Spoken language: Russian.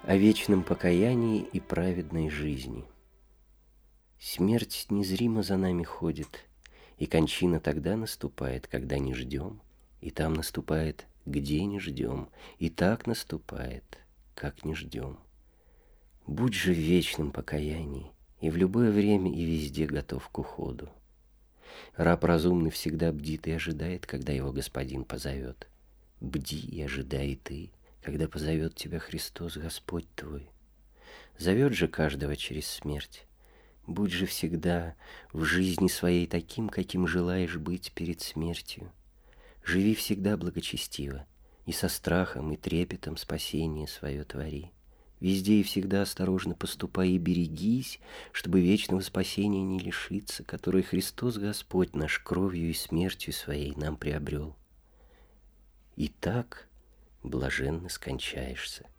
О вечном покаянии и праведной жизни. Смерть незримо за нами ходит, и кончина тогда наступает, когда не ждем, и там наступает, где не ждем, и так наступает, как не ждем. Будь же в вечном покаянии, и в любое время и везде готов к уходу. Раб разумный всегда бдит и ожидает, когда его господин позовет. Бди и ожидай и ты, когда позовет тебя Христос, Господь твой. Зовет же каждого через смерть. Будь же всегда в жизни своей таким, каким желаешь быть перед смертью. Живи всегда благочестиво, и со страхом и трепетом спасение свое твори. Везде и всегда осторожно поступай и берегись, чтобы вечного спасения не лишиться, которое Христос Господь наш кровью и смертью своей нам приобрел. И так блаженно скончаешься.